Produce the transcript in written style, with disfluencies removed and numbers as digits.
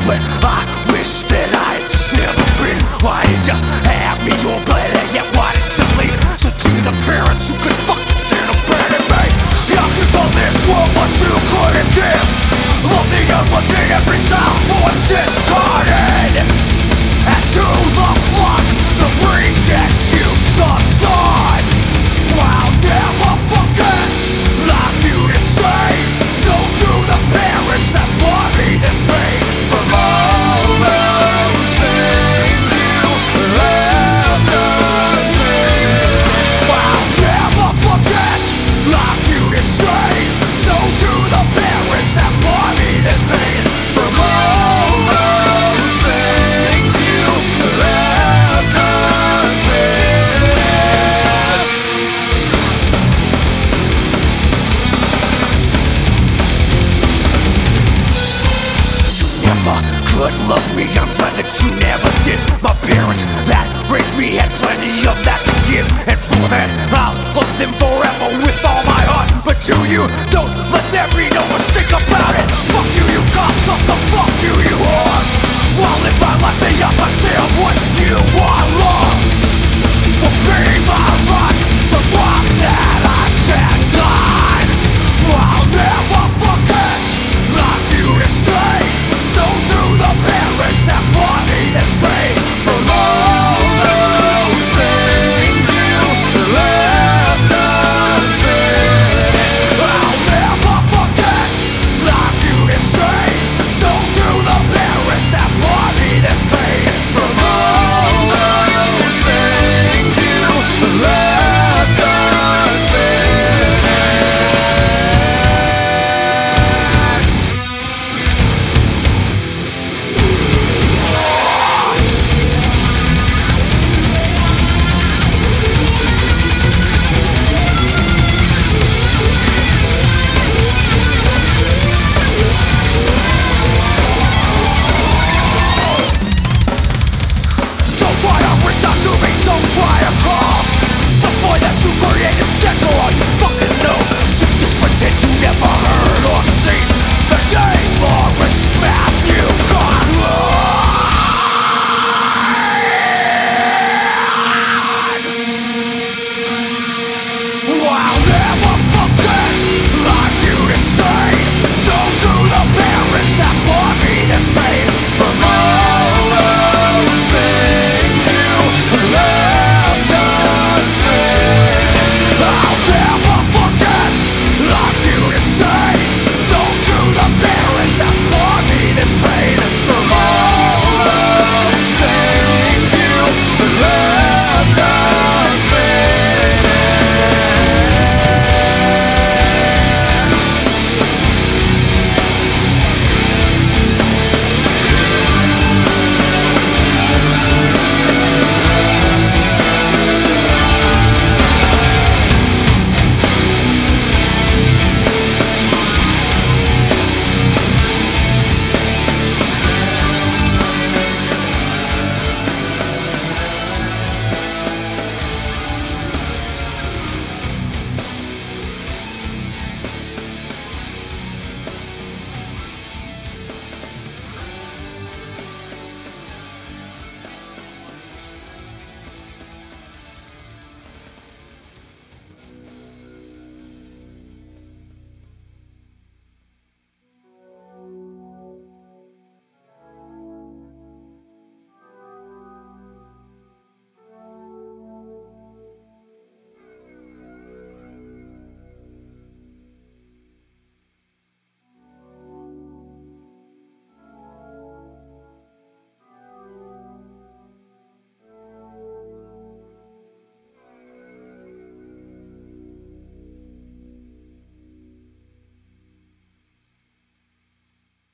but I wish that I had just never been. Why did you have me on blood and yet why did you leave? So to the parents who could fucking abandon me, you could love this world but you couldn't give. Love the unwanted every time for discarded. And to the flock, the rejects you took on. I'll never forget, love you to say. So to the parents that brought me this pain, from all those things you have done to me. I'll never forget, love you to say. So to the parents that brought me this pain, from all those things you have done past. You never could love me, I'm glad that you never did. My parents that raised me had plenty of that to give, and for that I'll love them forever with all my heart. But to you, don't let that read